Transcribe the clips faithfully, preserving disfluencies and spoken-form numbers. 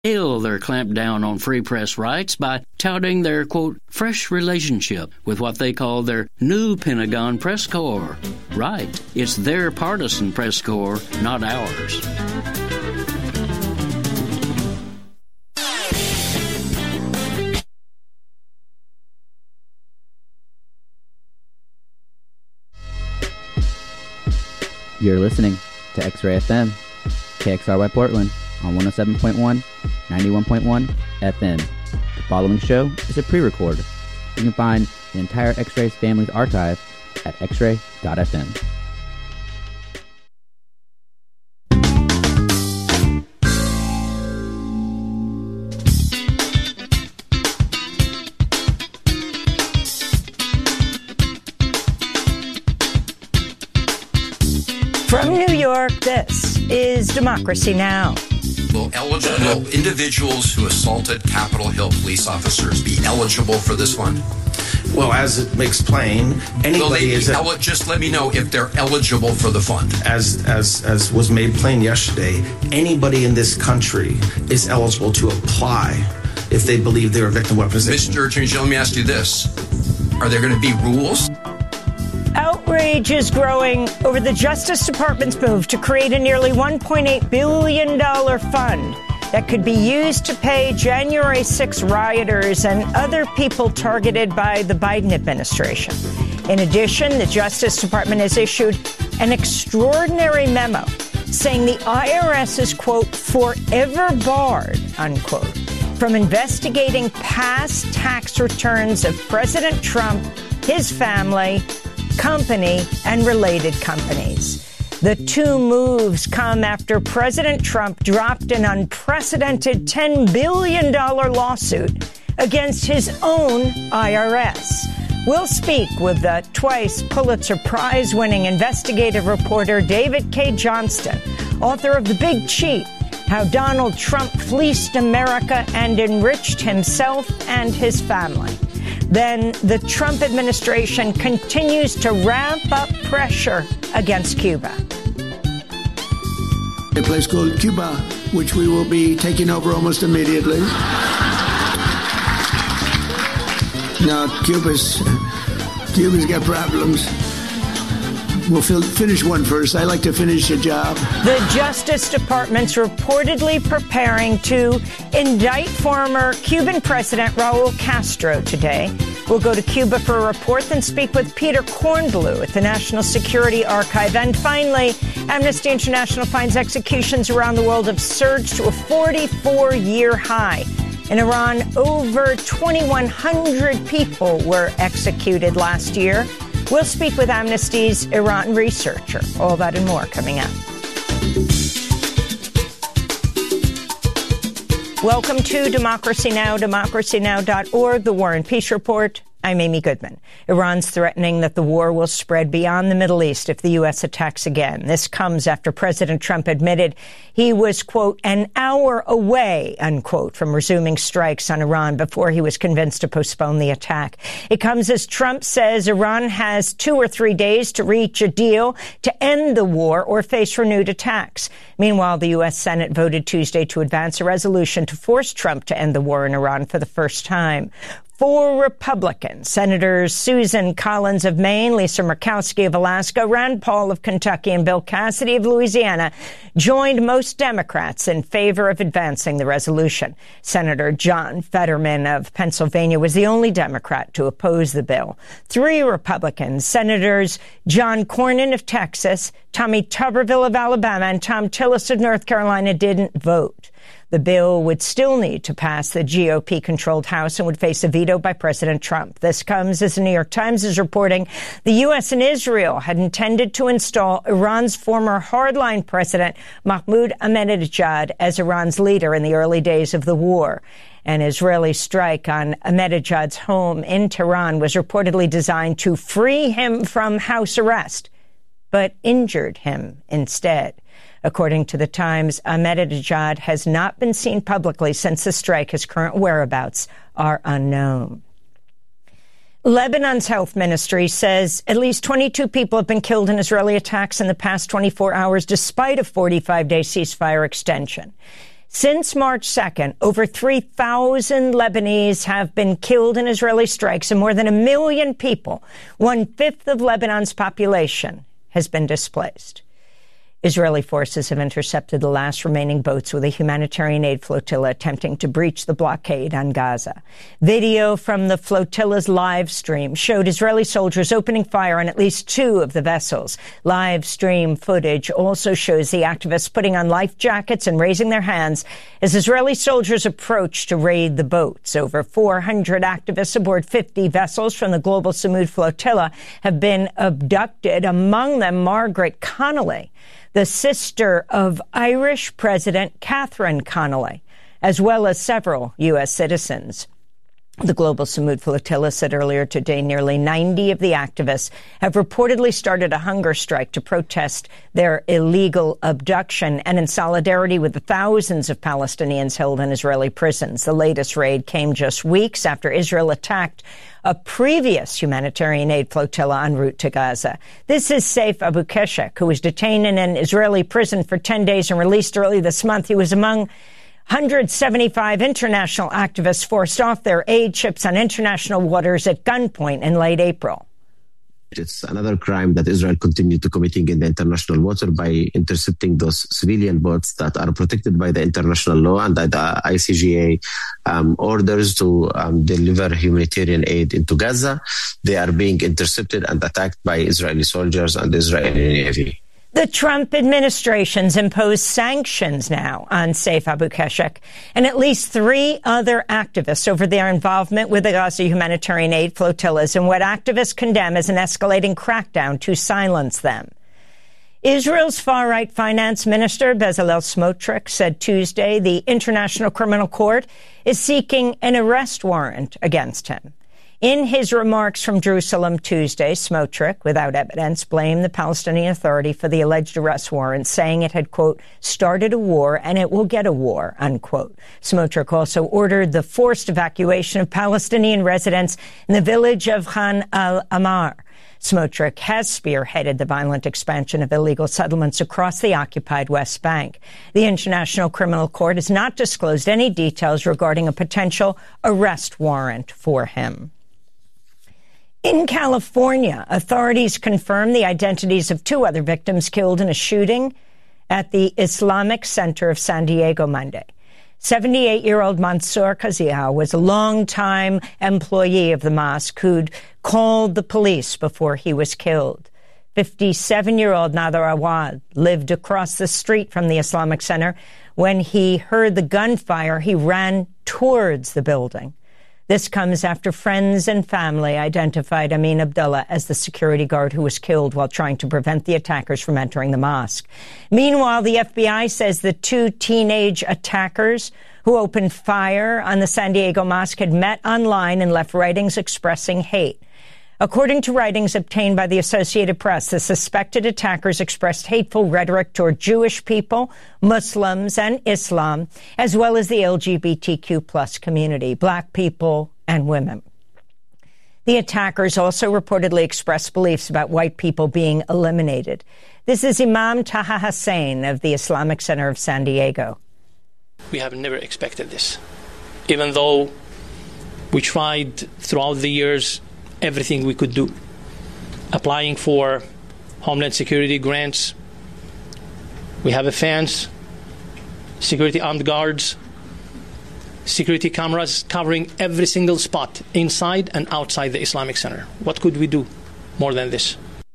Hail their clampdown on free press rights by touting their, quote, fresh relationship with what they call their new Pentagon press corps. Right, it's their partisan press corps, not ours. You're listening to X-Ray F M, K X R Y Portland, on one oh seven point one, ninety-one point one F M. The following show is a pre-record. You can find the entire X-Ray family's archive at x ray dot f m. From New York, this is Democracy Now! Will eligible individuals who assaulted Capitol Hill police officers be eligible for this fund? Well, as it makes plain, anybody is el- just let me know if they're eligible for the fund. As as as was made plain yesterday, anybody in this country is eligible to apply if they believe they're a victim of weaponization. Mister Attorney General, let me ask you this: are there going to be rules? Outrage is growing over the Justice Department's move to create a nearly one point eight billion dollars fund that could be used to pay January sixth rioters and other people targeted by the Biden administration. In addition, the Justice Department has issued an extraordinary memo saying the I R S is, quote, forever barred, unquote, from investigating past tax returns of President Trump, his family, company, and related companies. The two moves come after President Trump dropped an unprecedented ten billion dollars lawsuit against his own I R S. We'll speak with the twice Pulitzer Prize-winning investigative reporter David Cay Johnston, author of The Big Cheat: How Donald Trump Fleeced America and Enriched Himself and His Family. Then the Trump administration continues to ramp up pressure against Cuba. A place called Cuba, which we will be taking over almost immediately. Now, Cuba's, Cuba's got problems. We'll finish one first. I like to finish a job. The Justice Department's reportedly preparing to indict former Cuban President Raul Castro today. We'll go to Cuba for a report, then speak with Peter Kornbluh at the National Security Archive. And finally, Amnesty International finds executions around the world have surged to a forty-four year high. In Iran, over twenty-one hundred people were executed last year. We'll speak with Amnesty's Iran researcher. All that and more coming up. Welcome to Democracy Now!, democracy now dot org, the War and Peace Report. I'm Amy Goodman. Iran's threatening that the war will spread beyond the Middle East if the U S attacks again. This comes after President Trump admitted he was, quote, an hour away, unquote, from resuming strikes on Iran before he was convinced to postpone the attack. It comes as Trump says Iran has two or three days to reach a deal to end the war or face renewed attacks. Meanwhile, the U S Senate voted Tuesday to advance a resolution to force Trump to end the war in Iran for the first time. Four Republicans, Senators Susan Collins of Maine, Lisa Murkowski of Alaska, Rand Paul of Kentucky, and Bill Cassidy of Louisiana, joined most Democrats in favor of advancing the resolution. Senator John Fetterman of Pennsylvania was the only Democrat to oppose the bill. Three Republicans, Senators John Cornyn of Texas, Tommy Tuberville of Alabama, and Thom Tillis of North Carolina, didn't vote. The bill would still need to pass the G O P-controlled House and would face a veto by President Trump. This comes as the New York Times is reporting the U S and Israel had intended to install Iran's former hardline president, Mahmoud Ahmadinejad, as Iran's leader in the early days of the war. An Israeli strike on Ahmadinejad's home in Tehran was reportedly designed to free him from house arrest, but injured him instead. According to the Times, Ahmadinejad has not been seen publicly since the strike. His current whereabouts are unknown. Lebanon's health ministry says at least twenty-two people have been killed in Israeli attacks in the past twenty-four hours, despite a forty-five day ceasefire extension. Since March second, over three thousand Lebanese have been killed in Israeli strikes, and more than a million people, one-fifth of Lebanon's population, has been displaced. Israeli forces have intercepted the last remaining boats with a humanitarian aid flotilla attempting to breach the blockade on Gaza. Video from the flotilla's live stream showed Israeli soldiers opening fire on at least two of the vessels. Live stream footage also shows the activists putting on life jackets and raising their hands as Israeli soldiers approach to raid the boats. Over four hundred activists aboard fifty vessels from the Global Samud flotilla have been abducted, among them Margaret Connolly, the sister of Irish President Catherine Connolly, as well as several U S citizens. The Global Samud flotilla said earlier today nearly ninety of the activists have reportedly started a hunger strike to protest their illegal abduction and in solidarity with the thousands of Palestinians held in Israeli prisons. The latest raid came just weeks after Israel attacked a previous humanitarian aid flotilla en route to Gaza. This is Saif Abu Keshek, who was detained in an Israeli prison for ten days and released early this month. He was among one hundred seventy-five international activists forced off their aid ships on international waters at gunpoint in late April. It's another crime that Israel continued to committing in the international water by intercepting those civilian boats that are protected by the international law and the I C G A um, orders to um, deliver humanitarian aid into Gaza. They are being intercepted and attacked by Israeli soldiers and the Israeli Navy. The Trump administration's imposed sanctions now on Saif Abu Keshek and at least three other activists over their involvement with the Gaza humanitarian aid flotillas and what activists condemn as an escalating crackdown to silence them. Israel's far-right finance minister, Bezalel Smotrich, said Tuesday the International Criminal Court is seeking an arrest warrant against him. In his remarks from Jerusalem Tuesday, Smotrich, without evidence, blamed the Palestinian Authority for the alleged arrest warrant, saying it had, quote, started a war and it will get a war, unquote. Smotrich also ordered the forced evacuation of Palestinian residents in the village of Khan al-Amar. Smotrich has spearheaded the violent expansion of illegal settlements across the occupied West Bank. The International Criminal Court has not disclosed any details regarding a potential arrest warrant for him. In California, authorities confirmed the identities of two other victims killed in a shooting at the Islamic Center of San Diego Monday. seventy-eight-year-old Mansour Kaziah was a longtime employee of the mosque who'd called the police before he was killed. fifty-seven-year-old Nader Awad lived across the street from the Islamic Center. When he heard the gunfire, he ran towards the building. This comes after friends and family identified Amin Abdullah as the security guard who was killed while trying to prevent the attackers from entering the mosque. Meanwhile, the F B I says the two teenage attackers who opened fire on the San Diego mosque had met online and left writings expressing hate. According to writings obtained by the Associated Press, the suspected attackers expressed hateful rhetoric toward Jewish people, Muslims, and Islam, as well as the L G B T Q plus community, black people, and women. The attackers also reportedly expressed beliefs about white people being eliminated. This is Imam Taha Hussein of the Islamic Center of San Diego. We have never expected this, even though we tried throughout the years everything we could do, applying for Homeland Security grants. We have a fence, security armed guards, security cameras covering every single spot inside and outside the Islamic Center. What could we do more than this?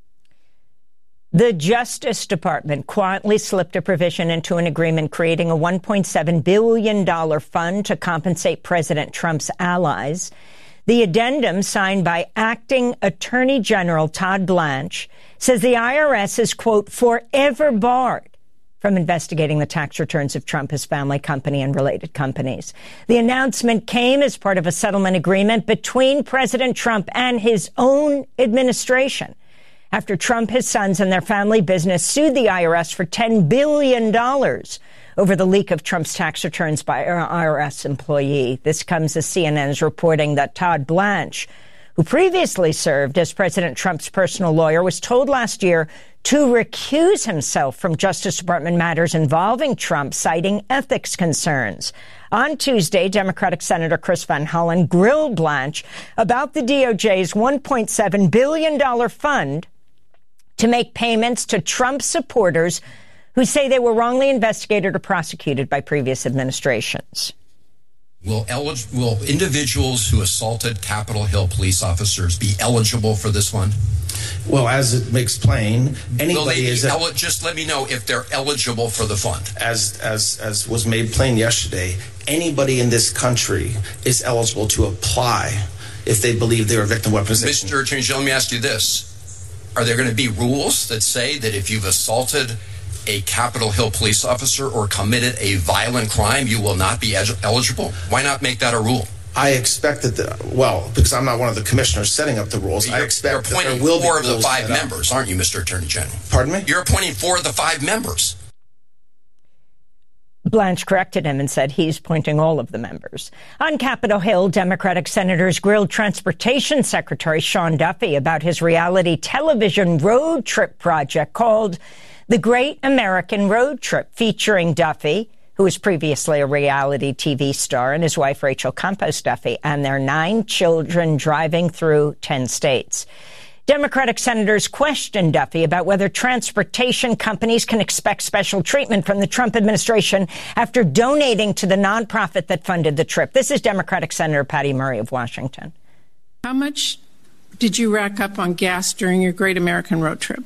The Justice Department quietly slipped a provision into an agreement creating a one point seven billion dollars fund to compensate President Trump's allies. The addendum, signed by Acting Attorney General Todd Blanche, says the I R S is, quote, forever barred from investigating the tax returns of Trump, his family company, and related companies. The announcement came as part of a settlement agreement between President Trump and his own administration after Trump, his sons, and their family business sued the I R S for ten billion dollars over the leak of Trump's tax returns by an I R S employee. This comes as C N N is reporting that Todd Blanche, who previously served as President Trump's personal lawyer, was told last year to recuse himself from Justice Department matters involving Trump, citing ethics concerns. On Tuesday, Democratic Senator Chris Van Hollen grilled Blanche about the D O J's one point seven billion dollars fund to make payments to Trump supporters who say they were wrongly investigated or prosecuted by previous administrations. Will, elig- will individuals who assaulted Capitol Hill police officers be eligible for this fund? Well, as it makes plain, anybody will they is be el- just let me know if they're eligible for the fund. As as as was made plain yesterday, anybody in this country is eligible to apply if they believe they're a victim of weaponization. Mister Attorney General, let me ask you this: are there going to be rules that say that if you've assaulted a Capitol Hill police officer or committed a violent crime, you will not be ed- eligible? Why not make that a rule? I expect that, the, well, because I'm not one of the commissioners setting up the rules, you're, I expect you're that there will be four of the rules five set up. members, aren't you, Mister Attorney General? Pardon me? You're appointing four of the five members. Blanche corrected him and said he's appointing all of the members. On Capitol Hill, Democratic senators grilled Transportation Secretary Sean Duffy about his reality television road trip project called The Great American Road Trip, featuring Duffy, who was previously a reality T V star, and his wife Rachel Campos Duffy, and their nine children driving through ten states. Democratic senators questioned Duffy about whether transportation companies can expect special treatment from the Trump administration after donating to the nonprofit that funded the trip. This is Democratic Senator Patty Murray of Washington. How much did you rack up on gas during your Great American Road Trip?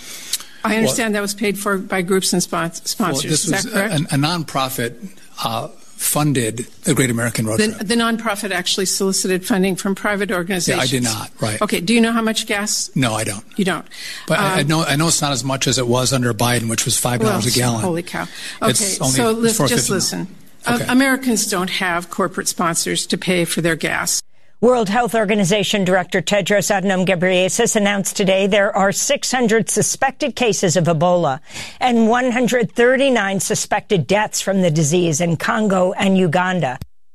I understand well, that was paid for by groups and sponsors. Well, this is was that correct? A, a nonprofit uh, funded the Great American Road the, Trip. The nonprofit actually solicited funding from private organizations. Yeah, I did not, right. Okay, do you know how much gas? No, I don't. You don't? But uh, I, I know I know it's not as much as it was under Biden, which was five dollars well, a gallon. Holy cow. Okay, so let's just listen. Okay. Uh, Americans don't have corporate sponsors to pay for their gas. World Health Organization Director Tedros Adhanom Ghebreyesus announced today there are six hundred suspected cases of Ebola and one hundred thirty-nine suspected deaths from the disease in Congo and Uganda.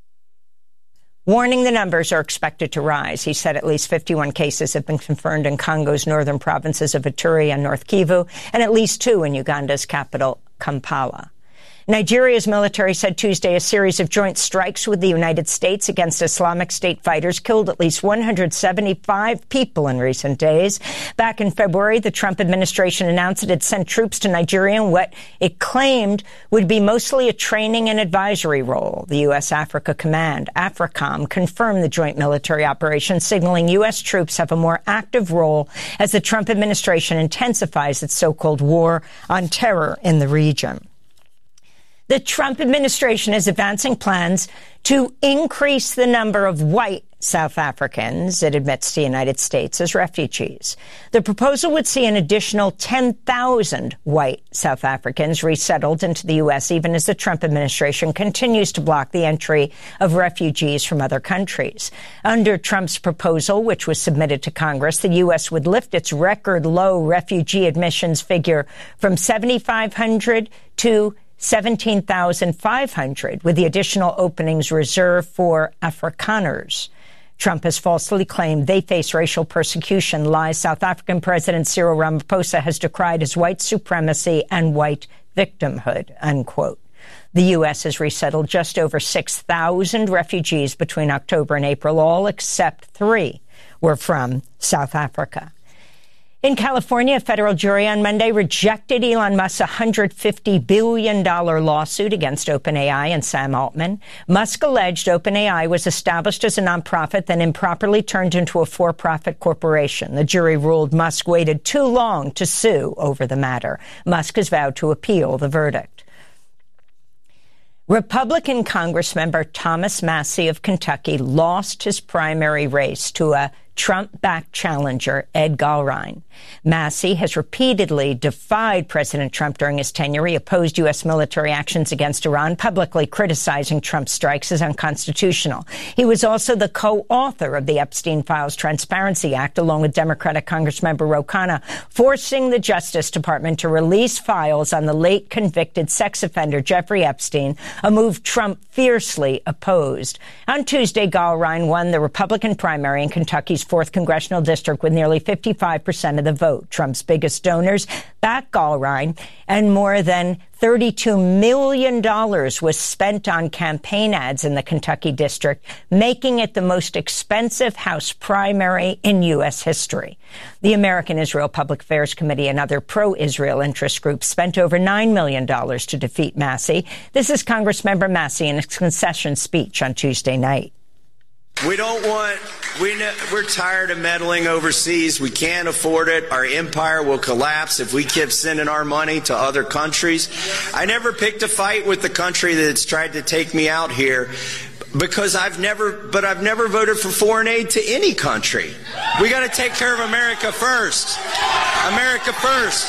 Warning the numbers are expected to rise. He said at least fifty-one cases have been confirmed in Congo's northern provinces of Ituri and North Kivu, and at least two in Uganda's capital, Kampala. Nigeria's military said Tuesday a series of joint strikes with the United States against Islamic State fighters killed at least one hundred seventy-five people in recent days. Back in February, the Trump administration announced it had sent troops to Nigeria in what it claimed would be mostly a training and advisory role. The U S Africa Command, AFRICOM, confirmed the joint military operation, signaling U S troops have a more active role as the Trump administration intensifies its so-called war on terror in the region. The Trump administration is advancing plans to increase the number of white South Africans it admits to the United States as refugees. The proposal would see an additional ten thousand white South Africans resettled into the U S, even as the Trump administration continues to block the entry of refugees from other countries. Under Trump's proposal, which was submitted to Congress, the U S would lift its record low refugee admissions figure from seventy-five hundred to seventeen thousand five hundred, with the additional openings reserved for Afrikaners. Trump has falsely claimed they face racial persecution. Lies. South African President Cyril Ramaphosa has decried as white supremacy and white victimhood, unquote. The U S has resettled just over six thousand refugees between October and April. All except three were from South Africa. In California, a federal jury on Monday rejected Elon Musk's one hundred fifty billion dollars lawsuit against OpenAI and Sam Altman. Musk alleged OpenAI was established as a nonprofit, then improperly turned into a for-profit corporation. The jury ruled Musk waited too long to sue over the matter. Musk has vowed to appeal the verdict. Republican Congressmember Thomas Massie of Kentucky lost his primary race to a Trump-backed challenger, Ed Gallrein. Massie has repeatedly defied President Trump during his tenure. He opposed U S military actions against Iran, publicly criticizing Trump's strikes as unconstitutional. He was also the co-author of the Epstein Files Transparency Act, along with Democratic Congressmember Ro Khanna, forcing the Justice Department to release files on the late convicted sex offender Jeffrey Epstein, a move Trump fiercely opposed. On Tuesday, Gallrein won the Republican primary in Kentucky's fourth congressional district with nearly fifty-five percent of the vote. Trump's biggest donors back Gallrein, and more than thirty-two million dollars was spent on campaign ads in the Kentucky district, making it the most expensive House primary in U S history. The American Israel Public Affairs Committee and other pro-Israel interest groups spent over nine million dollars to defeat Massey. This is Congressmember Massey in his concession speech on Tuesday night. We don't want, we, we're tired of meddling overseas. We can't afford it. Our empire will collapse if we keep sending our money to other countries. I never picked a fight with the country that's tried to take me out here because I've never, but I've never voted for foreign aid to any country. We got to take care of America first. America first.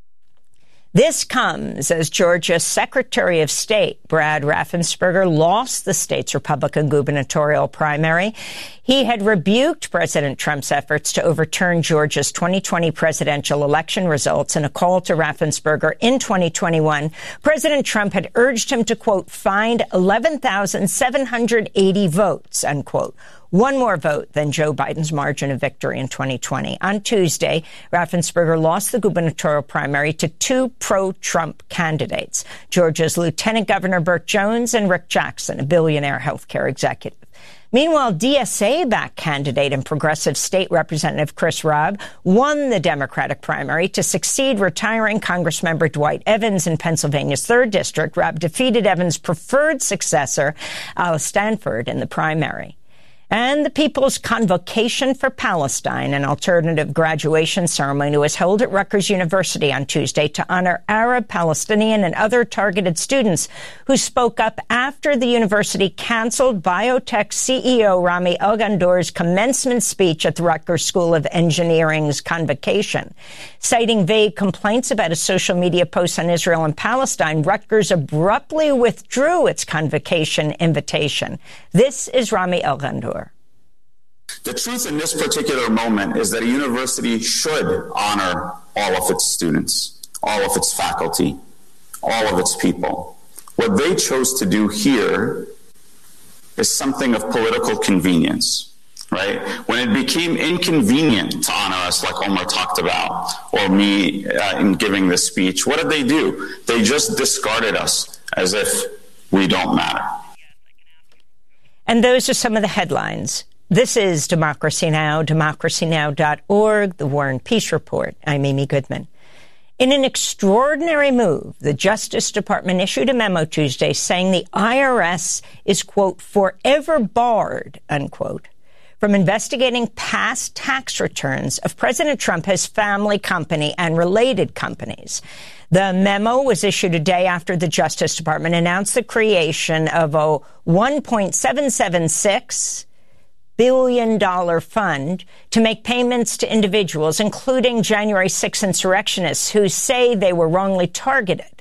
This comes as Georgia's Secretary of State, Brad Raffensperger, lost the state's Republican gubernatorial primary. He had rebuked President Trump's efforts to overturn Georgia's twenty twenty presidential election results. In a call to Raffensperger in twenty twenty-one, President Trump had urged him to, quote, find eleven thousand seven hundred eighty votes, unquote. One more vote than Joe Biden's margin of victory in twenty twenty. On Tuesday, Raffensperger lost the gubernatorial primary to two pro-Trump candidates, Georgia's Lieutenant Governor Burt Jones and Rick Jackson, a billionaire healthcare executive. Meanwhile, D S A-backed candidate and progressive state representative Chris Rabb won the Democratic primary to succeed retiring Congressmember Dwight Evans in Pennsylvania's third district. Rabb defeated Evans' preferred successor, Alice Stanford, in the primary. And the People's Convocation for Palestine, an alternative graduation ceremony, was held at Rutgers University on Tuesday to honor Arab, Palestinian, and other targeted students who spoke up after the university canceled biotech C E O Rami Elghandour's commencement speech at the Rutgers School of Engineering's convocation. Citing vague complaints about a social media post on Israel and Palestine, Rutgers abruptly withdrew its convocation invitation. This is Rami Elghandour. The truth in this particular moment is that a university should honor all of its students, all of its faculty, all of its people. What they chose to do here is something of political convenience, right? When it became inconvenient to honor us, like Omar talked about, or me uh, in giving this speech, what did they do? They just discarded us as if we don't matter. And those are some of the headlines. This is Democracy Now!, democracy now dot org, the War and Peace Report. I'm Amy Goodman. In an extraordinary move, the Justice Department issued a memo Tuesday saying the I R S is, quote, forever barred, unquote, from investigating past tax returns of President Trump, his family company, and related companies. The memo was issued a day after the Justice Department announced the creation of a one point seven seven six billion dollars fund to make payments to individuals, including January sixth insurrectionists who say they were wrongly targeted.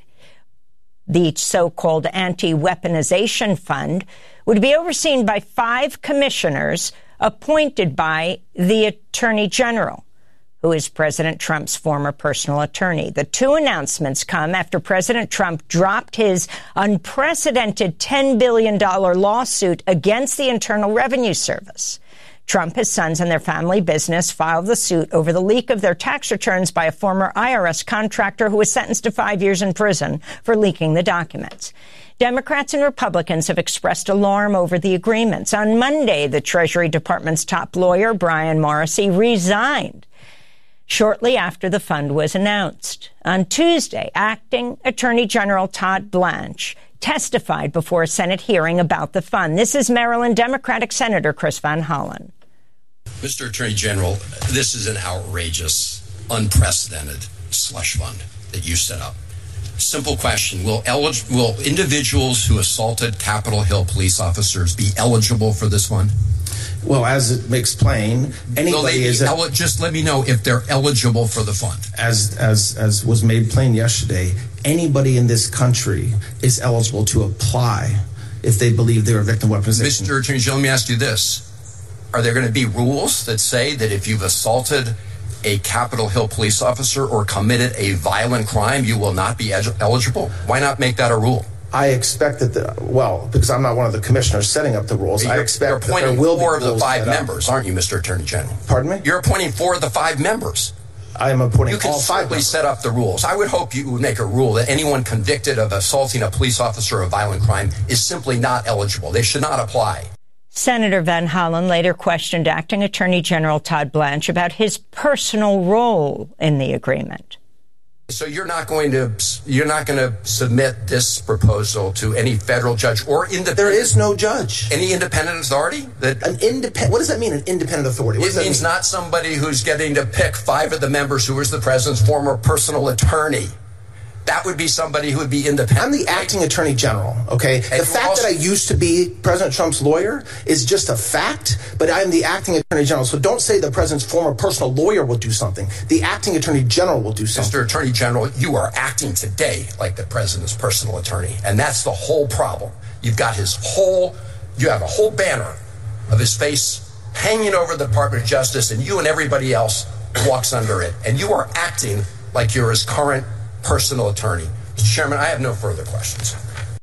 The so-called anti-weaponization fund would be overseen by five commissioners appointed by the Attorney General, who is President Trump's former personal attorney. The two announcements come after President Trump dropped his unprecedented ten billion dollars lawsuit against the Internal Revenue Service. Trump, his sons, and their family business filed the suit over the leak of their tax returns by a former I R S contractor who was sentenced to five years in prison for leaking the documents. Democrats and Republicans have expressed alarm over the agreements. On Monday, the Treasury Department's top lawyer, Brian Morrissey, resigned shortly after the fund was announced. On Tuesday, Acting Attorney General Todd Blanche testified before a Senate hearing about the fund. This is Maryland Democratic Senator Chris Van Hollen. Mister Attorney General, this is an outrageous, unprecedented slush fund that you set up. Simple question. Will, elig- will individuals who assaulted Capitol Hill police officers be eligible for this fund? Well, as it makes plain, anybody is a, el- just let me know if they're eligible for the fund. As as as was made plain yesterday, anybody in this country is eligible to apply if they believe they're a victim of weaponization. Mister Attorney General, let me ask you this: are there going to be rules that say that if you've assaulted a Capitol Hill police officer or committed a violent crime, you will not be ed- eligible? Why not make that a rule? I expect that, the, well, because I'm not one of the commissioners setting up the rules, you're, I expect you're that there will be four of the rules five set up. members, aren't you, Mister Attorney General? Pardon me? You're appointing four of the five members. I am appointing you can all five simply members. set up the rules. I would hope you would make a rule that anyone convicted of assaulting a police officer of violent crime is simply not eligible. They should not apply. Senator Van Hollen later questioned Acting Attorney General Todd Blanche about his personal role in the agreement. So you're not going to you're not going to submit this proposal to any federal judge or independent? There is no judge. Any independent authority? That an independent. What does that mean? An independent authority? What it means mean? Not somebody who's getting to pick five of the members who is the president's former personal attorney. That would be somebody who would be independent. I'm the acting attorney general, okay? And the fact also, that I used to be President Trump's lawyer is just a fact, but I'm the acting attorney general. So don't say the president's former personal lawyer will do something. The acting attorney general will do something. Mister Attorney General, you are acting today like the president's personal attorney, and that's the whole problem. You've got his whole, you have a whole banner of his face hanging over the Department of Justice, and you and everybody else walks under it. And you are acting like you're his current personal attorney. Mister Chairman, I have no further questions.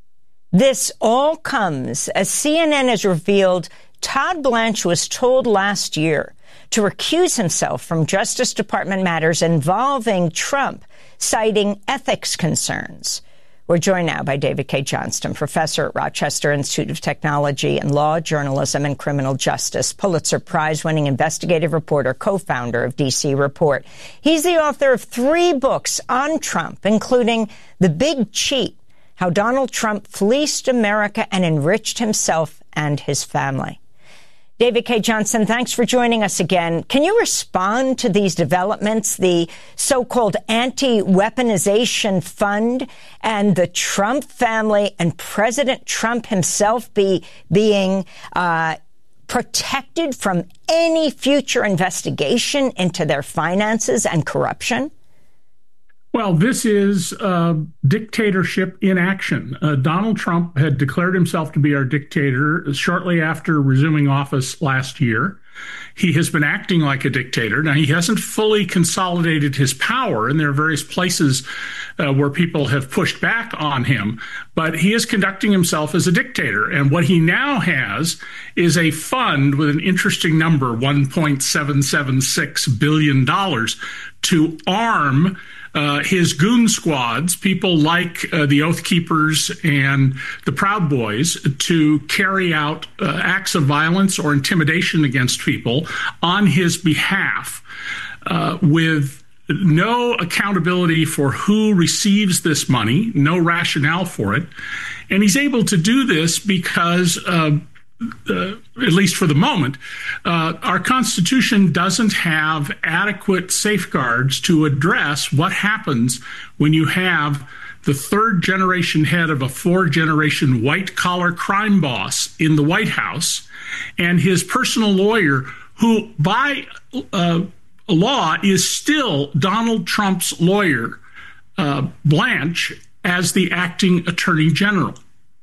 This all comes as C N N has revealed Todd Blanche was told last year to recuse himself from Justice Department matters involving Trump, citing ethics concerns. We're joined now by David Cay Johnston, professor at Rochester Institute of Technology and Law, Journalism, and Criminal Justice, Pulitzer Prize-winning investigative reporter, co-founder of D C Report. He's the author of three books on Trump, including The Big Cheat, How Donald Trump Fleeced America and Enriched Himself and His Family. David Cay Johnston, thanks for joining us again. Can you respond to these developments, the so-called anti-weaponization fund and the Trump family and President Trump himself be being uh, protected from any future investigation into their finances and corruption? Well, this is uh, dictatorship in action. Uh, Donald Trump had declared himself to be our dictator shortly after resuming office last year. He has been acting like a dictator. Now, he hasn't fully consolidated his power, and there are various places uh, where people have pushed back on him, but he is conducting himself as a dictator. And what he now has is a fund with an interesting number, one point seven seven six billion dollars, to arm Uh, his goon squads, people like uh, the Oath Keepers and the Proud Boys, to carry out uh, acts of violence or intimidation against people on his behalf, uh, with no accountability for who receives this money, no rationale for it. And he's able to do this because uh, Uh, at least for the moment, uh, our Constitution doesn't have adequate safeguards to address what happens when you have the third generation head of a four generation white collar crime boss in the White House and his personal lawyer, who by uh, law is still Donald Trump's lawyer, uh, Blanche, as the acting attorney general.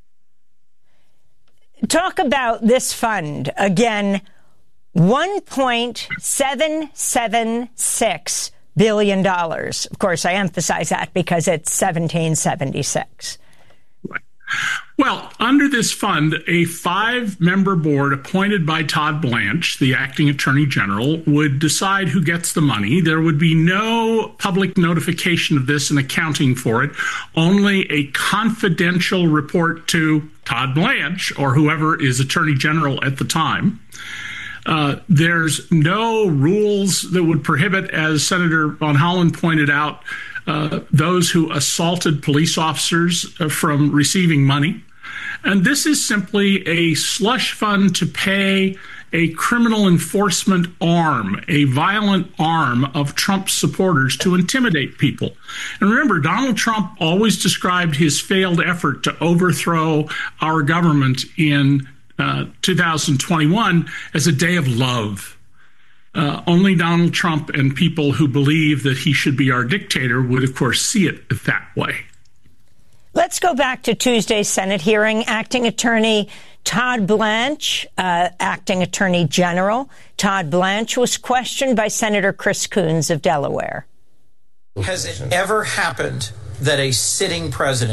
Talk about this fund. Again, one point seven seven six billion dollars. Of course, I emphasize that because it's seventeen seventy-six. Well, under this fund, a five-member board appointed by Todd Blanche, the acting attorney general, would decide who gets the money. There would be no public notification of this and accounting for it, only a confidential report to Todd Blanche or whoever is attorney general at the time. Uh, there's no rules that would prohibit, as Senator Van Hollen pointed out, uh, those who assaulted police officers uh, from receiving money. And this is simply a slush fund to pay a criminal enforcement arm, a violent arm of Trump's supporters to intimidate people. And remember, Donald Trump always described his failed effort to overthrow our government in uh, two thousand twenty-one as a day of love. Uh, only Donald Trump and people who believe that he should be our dictator would, of course, see it that way. Let's go back to Tuesday's Senate hearing. Acting Attorney Todd Blanche, uh, Acting Attorney General Todd Blanche, was questioned by Senator Chris Coons of Delaware. Has it ever happened that a sitting president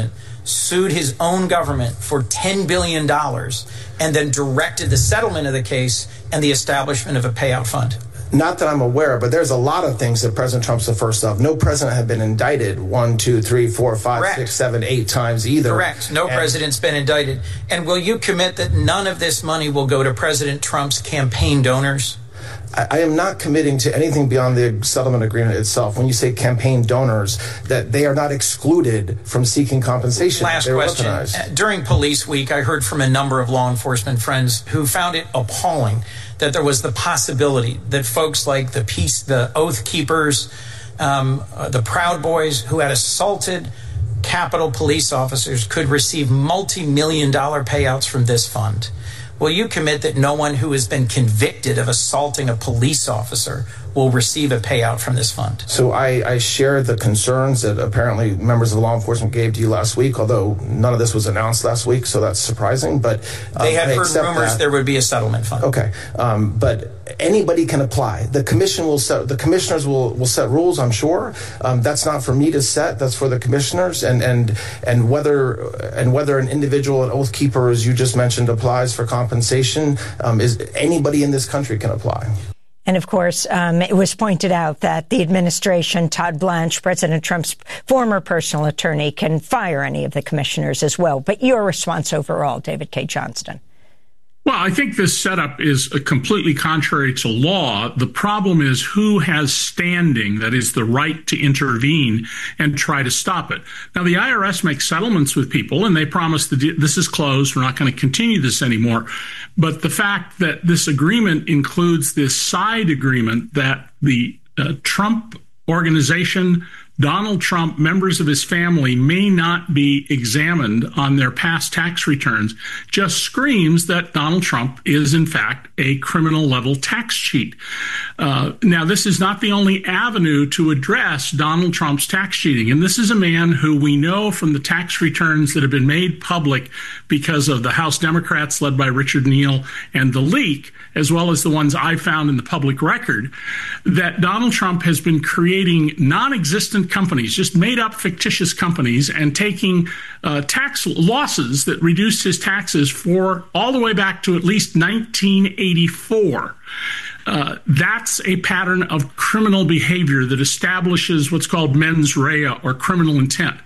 sued his own government for ten billion dollars and then directed the settlement of the case and the establishment of a payout fund? Not that I'm aware, but there's a lot of things that President Trump's the first of. No president had been indicted one, two, three, four, five, Correct. six, seven, eight times either. Correct. No and president's been indicted. And will you commit that none of this money will go to President Trump's campaign donors? I, I am not committing to anything beyond the settlement agreement itself. When you say campaign donors, that they are not excluded from seeking compensation. Last They're question. weaponized. During Police Week, I heard from a number of law enforcement friends who found it appalling that there was the possibility that folks like the peace, the Oath Keepers, um, uh, the Proud Boys who had assaulted Capitol police officers could receive multi-million dollar payouts from this fund. Will you commit that no one who has been convicted of assaulting a police officer will receive a payout from this fund? So I, I share the concerns that apparently members of law enforcement gave to you last week, although none of this was announced last week, so that's surprising. But um, They had I heard accept rumors that. there would be a settlement fund. Okay, um, but anybody can apply. The commission will set. The commissioners will, will set rules. I'm sure. Um, that's not for me to set. That's for the commissioners. And and and whether and whether an individual, an Oath Keeper, as you just mentioned, applies for compensation, um, is anybody in this country can apply. And of course, um, it was pointed out that the administration, Todd Blanche, President Trump's former personal attorney, can fire any of the commissioners as well. But your response overall, David Cay Johnston? Well, I think this setup is completely contrary to law. The problem is who has standing, that is the right to intervene and try to stop it. Now, the I R S makes settlements with people and they promise that this is closed. We're not going to continue this anymore. But the fact that this agreement includes this side agreement that the uh, Trump organization, Donald Trump, members of his family may not be examined on their past tax returns just screams that Donald Trump is, in fact, a criminal level tax cheat. Uh, now, this is not the only avenue to address Donald Trump's tax cheating. And this is a man who we know from the tax returns that have been made public because of the House Democrats led by Richard Neal and the leak, as well as the ones I found in the public record, that Donald Trump has been creating non-existent companies, just made up fictitious companies, and taking uh, tax losses that reduced his taxes for all the way back to at least nineteen eighty-four. Uh, that's a pattern of criminal behavior that establishes what's called mens rea, or criminal intent.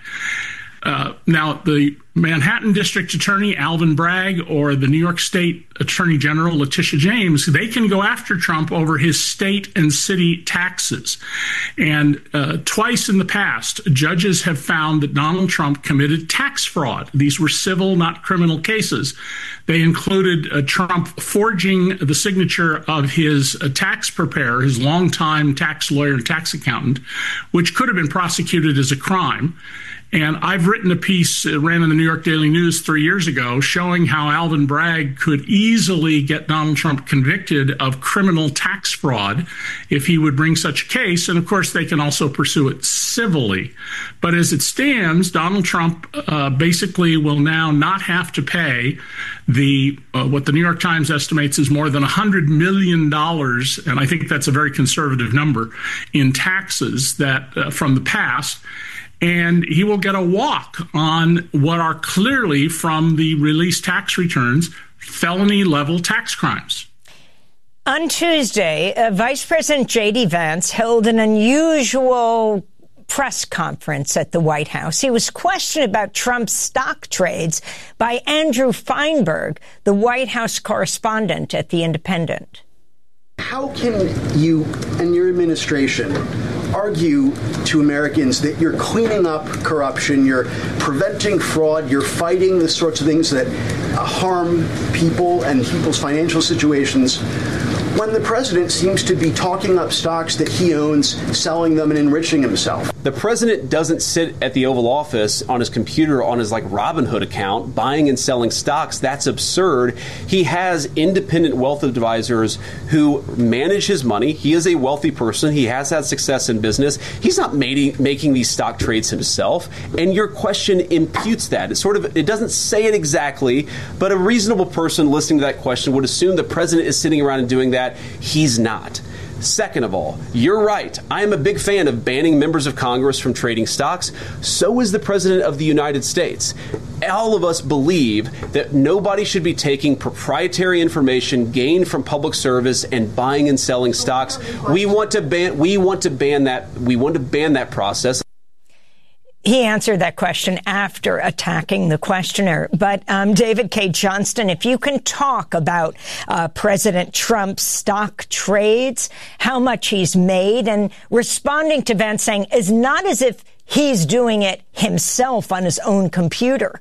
Uh, now, the Manhattan District Attorney, Alvin Bragg, or the New York State Attorney General, Letitia James, they can go after Trump over his state and city taxes. And uh, twice in the past, judges have found that Donald Trump committed tax fraud. These were civil, not criminal cases. They included uh, Trump forging the signature of his uh, tax preparer, his longtime tax lawyer and tax accountant, which could have been prosecuted as a crime. And I've written a piece, uh, ran in the New York Daily News three years ago, showing how Alvin Bragg could easily get Donald Trump convicted of criminal tax fraud if he would bring such a case. And of course, they can also pursue it civilly. But as it stands, Donald Trump uh, basically will now not have to pay the uh, what the New York Times estimates is more than one hundred million dollars, and I think that's a very conservative number, in taxes that uh, from the past. And he will get a walk on what are clearly, from the released tax returns, felony-level tax crimes. On Tuesday, uh, Vice President J D. Vance held an unusual press conference at the White House. He was questioned about Trump's stock trades by Andrew Feinberg, the White House correspondent at The Independent. How can you and your administration argue to Americans that you're cleaning up corruption, you're preventing fraud, you're fighting the sorts of things that harm people and people's financial situations, when the president seems to be talking up stocks that he owns, selling them, and enriching himself? The president doesn't sit at the Oval Office on his computer on his like Robinhood account buying and selling stocks. That's absurd. He has independent wealth advisors who manage his money. He is a wealthy person. He has had success in business. He's not made, making these stock trades himself. And your question imputes that. It sort of, it doesn't say it exactly, but a reasonable person listening to that question would assume the president is sitting around and doing that. He's not. Second of all, you're right. I am a big fan of banning members of Congress from trading stocks. So is the President of the United States. All of us believe that nobody should be taking proprietary information gained from public service and buying and selling stocks. We want to ban we want to ban that we want to ban that process. He answered that question after attacking the questioner. But um, David Cay Johnston, if you can talk about uh, President Trump's stock trades, how much he's made, and responding to Vance saying it's not as if he's doing it himself on his own computer.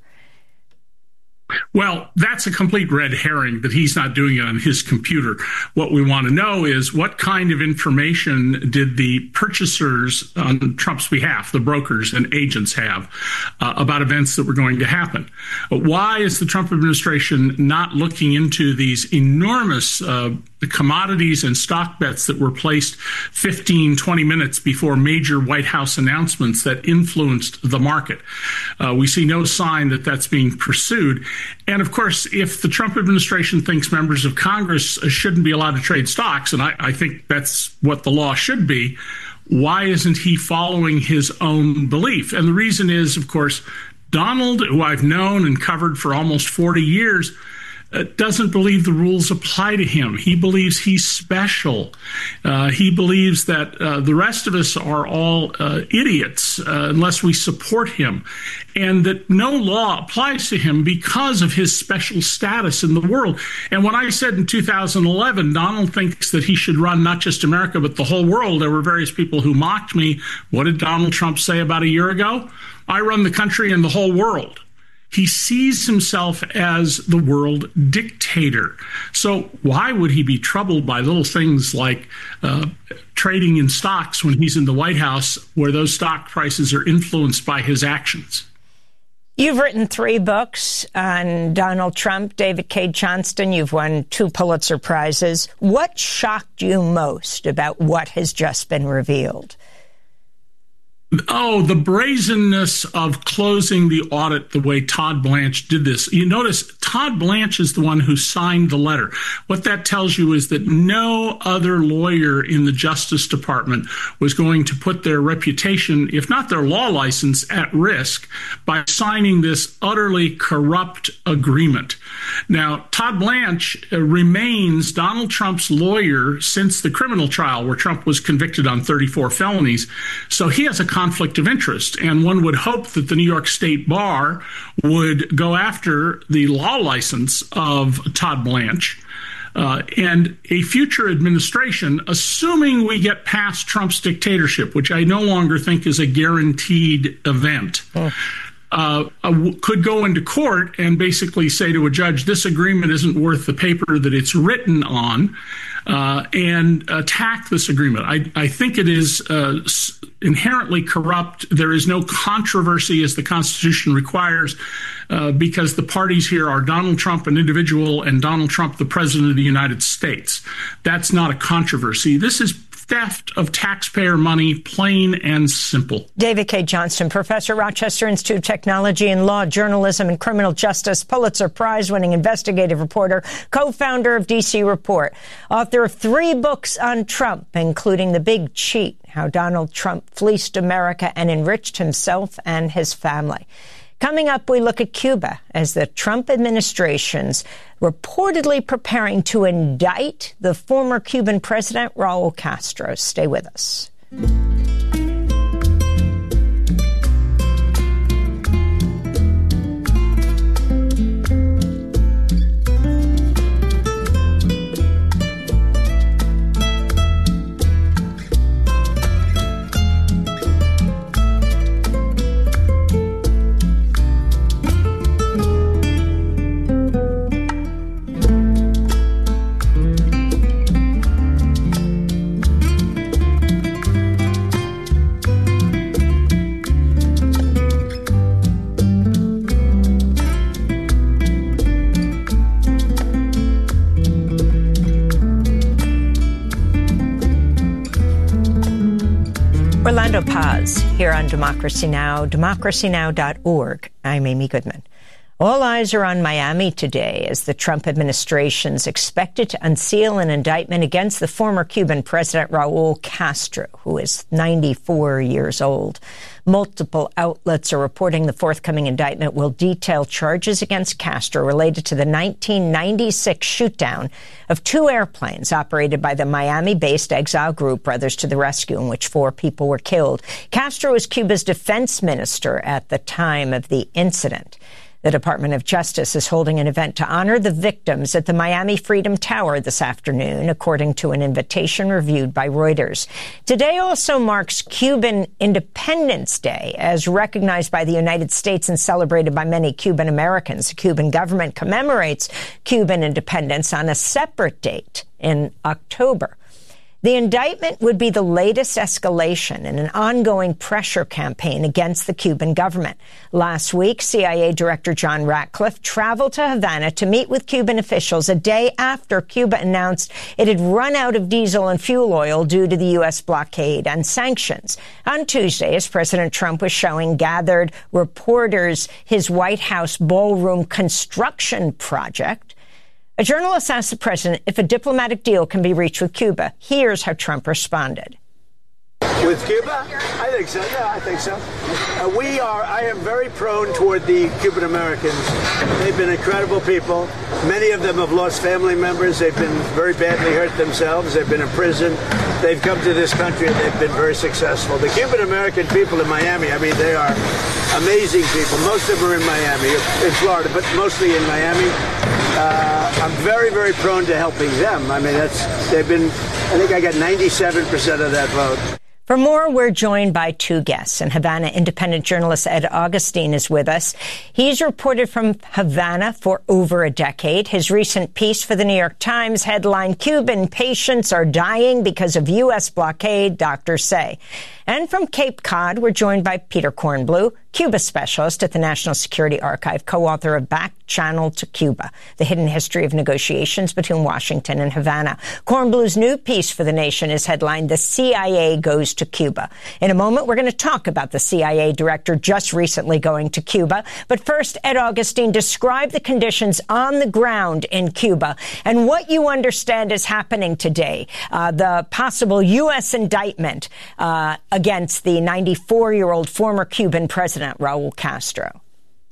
Well, that's a complete red herring that he's not doing it on his computer. What we want to know is what kind of information did the purchasers on Trump's behalf, the brokers and agents, have uh, about events that were going to happen? Why is the Trump administration not looking into these enormous uh, commodities and stock bets that were placed fifteen, twenty minutes before major White House announcements that influenced the market? Uh, we see no sign that that's being pursued. And of course, if the Trump administration thinks members of Congress shouldn't be allowed to trade stocks, and I, I think that's what the law should be, why isn't he following his own belief? And the reason is, of course, Donald, who I've known and covered for almost forty years, Uh, doesn't believe the rules apply to him. He believes he's special. Uh, he believes that uh, the rest of us are all uh, idiots uh, unless we support him, and that no law applies to him because of his special status in the world. And when I said in two thousand eleven, Donald thinks that he should run not just America, but the whole world, there were various people who mocked me. What did Donald Trump say about a year ago? I run the country and the whole world. He sees himself as the world dictator. So why would he be troubled by little things like uh, trading in stocks when he's in the White House, where those stock prices are influenced by his actions? You've written three books on Donald Trump, David Cay Johnston. You've won two Pulitzer Prizes. What shocked you most about what has just been revealed? Oh, the brazenness of closing the audit the way Todd Blanche did this. You notice Todd Blanche is the one who signed the letter. What that tells you is that no other lawyer in the Justice Department was going to put their reputation, if not their law license, at risk by signing this utterly corrupt agreement. Now, Todd Blanche uh, remains Donald Trump's lawyer since the criminal trial where Trump was convicted on thirty-four felonies. So he has a conflict of interest, and one would hope that the New York State Bar would go after the law license of Todd Blanche. Uh, and a future administration, assuming we get past Trump's dictatorship, which I no longer think is a guaranteed event, oh. uh, uh, could go into court and basically say to a judge, this agreement isn't worth the paper that it's written on, uh, and attack this agreement. I, I think it is uh, inherently corrupt. There is no controversy as the Constitution requires, uh, because the parties here are Donald Trump, an individual, and Donald Trump, the President of the United States. That's not a controversy. This is theft of taxpayer money, plain and simple. David Cay Johnston, professor, Rochester Institute of Technology and Law, Journalism and Criminal Justice, Pulitzer Prize-winning investigative reporter, co-founder of D C Report, author of three books on Trump, including The Big Cheat, How Donald Trump Fleeced America and Enriched Himself and His Family. Coming up, we look at Cuba as the Trump administration's reportedly preparing to indict the former Cuban president, Raul Castro. Stay with us. Orlando Paz here on Democracy Now!, democracy now dot org. I'm Amy Goodman. All eyes are on Miami today as the Trump administration is expected to unseal an indictment against the former Cuban president Raul Castro, who is ninety-four years old. Multiple outlets are reporting the forthcoming indictment will detail charges against Castro related to the nineteen ninety-six shootdown of two airplanes operated by the Miami-based exile group Brothers to the Rescue, in which four people were killed. Castro was Cuba's defense minister at the time of the incident. The Department of Justice is holding an event to honor the victims at the Miami Freedom Tower this afternoon, according to an invitation reviewed by Reuters. Today also marks Cuban Independence Day, as recognized by the United States and celebrated by many Cuban Americans. The Cuban government commemorates Cuban independence on a separate date in October. The indictment would be the latest escalation in an ongoing pressure campaign against the Cuban government. Last week, C I A Director John Ratcliffe traveled to Havana to meet with Cuban officials a day after Cuba announced it had run out of diesel and fuel oil due to the U S blockade and sanctions. On Tuesday, as President Trump was showing gathered reporters his White House ballroom construction project, a journalist asked the president if a diplomatic deal can be reached with Cuba. Here's how Trump responded. With Cuba? I think so. Yeah, I think so. Uh, we are, I am very prone toward the Cuban Americans. They've been incredible people. Many of them have lost family members. They've been very badly hurt themselves. They've been in prison. They've come to this country and they've been very successful. The Cuban American people in Miami, I mean, they are amazing people. Most of them are in Miami, in Florida, but mostly in Miami. Uh, I'm very, very prone to helping them. I mean, that's, they've been, I think I got ninety-seven percent of that vote. For more, we're joined by two guests, and Havana independent journalist Ed Augustine is with us. He's reported from Havana for over a decade. His recent piece for the New York Times headlined, "Cuban Patients Are Dying Because of U S Blockade, Doctors Say." And from Cape Cod, we're joined by Peter Kornblue, Cuba specialist at the National Security Archive, co-author of Back Channel to Cuba, The Hidden History of Negotiations Between Washington and Havana. Kornblue's new piece for The Nation is headlined, "The C I A Goes to Cuba." In a moment, we're going to talk about the C I A director just recently going to Cuba. But first, Ed Augustine, describe the conditions on the ground in Cuba and what you understand is happening today. Uh, the possible U S indictment uh, against the ninety-four-year-old former Cuban president, Raul Castro.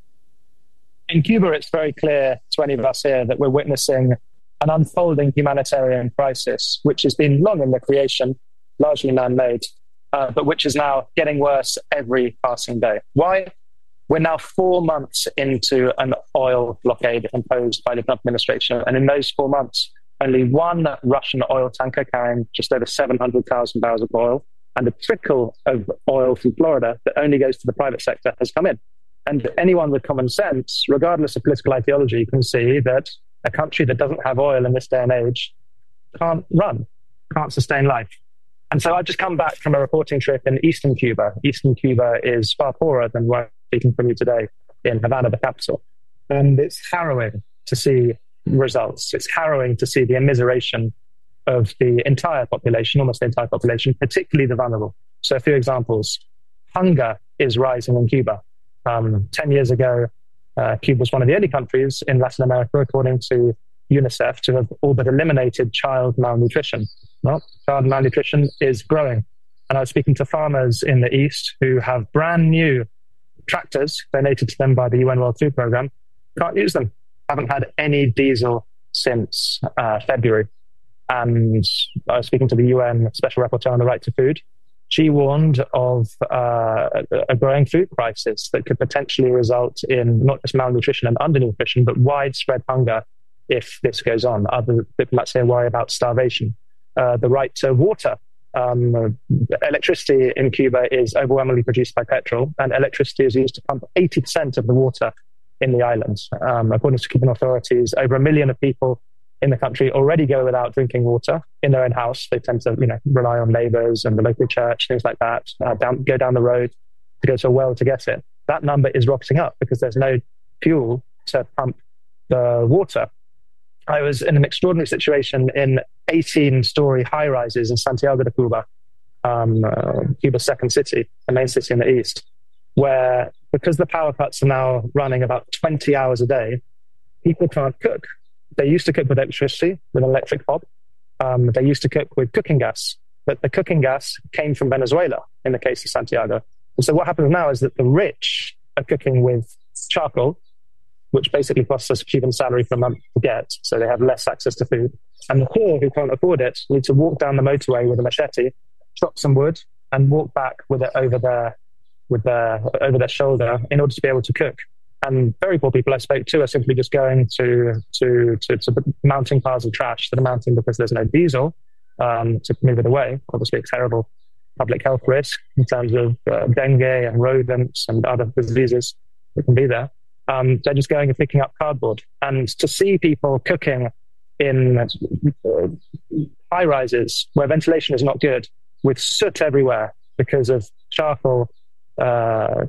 In Cuba, it's very clear to any of us here that we're witnessing an unfolding humanitarian crisis, which has been long in the creation, largely man-made, uh, but which is now getting worse every passing day. Why? We're now four months into an oil blockade imposed by the Trump administration, and in those four months, only one Russian oil tanker carrying just over seven hundred thousand barrels of oil and a trickle of oil from Florida that only goes to the private sector has come in. And anyone with common sense, regardless of political ideology, can see that a country that doesn't have oil in this day and age can't run, can't sustain life. And so I've just come back from a reporting trip in eastern Cuba. Eastern Cuba is far poorer than where I'm speaking from you today in Havana, the capital. And it's harrowing to see results. It's harrowing to see the immiseration of the entire population, almost the entire population, particularly the vulnerable. So a few examples. Hunger is rising in Cuba. Um, ten years ago, uh, Cuba was one of the only countries in Latin America, according to UNICEF, to have all but eliminated child malnutrition. Well, child malnutrition is growing. And I was speaking to farmers in the East who have brand new tractors donated to them by the U N World Food Programme. Can't use them. Haven't had any diesel since uh, February. And I was speaking to the U N Special Rapporteur on the Right to Food. She warned of uh, a growing food crisis that could potentially result in not just malnutrition and undernutrition, but widespread hunger if this goes on. Other diplomats here worry about starvation. Uh, the right to water. Um, electricity in Cuba is overwhelmingly produced by petrol, and electricity is used to pump eighty percent of the water in the islands. Um, according to Cuban authorities, over a million of people in the country already go without drinking water in their own house. They tend to, you know, rely on neighbors and the local church, things like that, uh, down, go down the road to go to a well to get it. That number is rocketing up because there's no fuel to pump the water. I was in an extraordinary situation in eighteen-story high-rises in Santiago de Cuba, um, uh, Cuba's second city, the main city in the east, where because the power cuts are now running about twenty hours a day, people can't cook. They used to cook with electricity, with an electric hob. Um, they used to cook with cooking gas, but the cooking gas came from Venezuela in the case of Santiago. And so what happens now is that the rich are cooking with charcoal, which basically costs us a Cuban salary for a month to get, so they have less access to food. And the poor who can't afford it need to walk down the motorway with a machete, chop some wood, and walk back with it over their, with their, over their shoulder in order to be able to cook. And very poor people I spoke to are simply just going to to to, to mounting piles of trash that are mounting because there's no diesel um, to move it away. Obviously, a terrible public health risk in terms of uh, dengue and rodents and other diseases that can be there. Um, they're just going and picking up cardboard. And to see people cooking in uh, high rises where ventilation is not good, with soot everywhere because of charcoal, uh,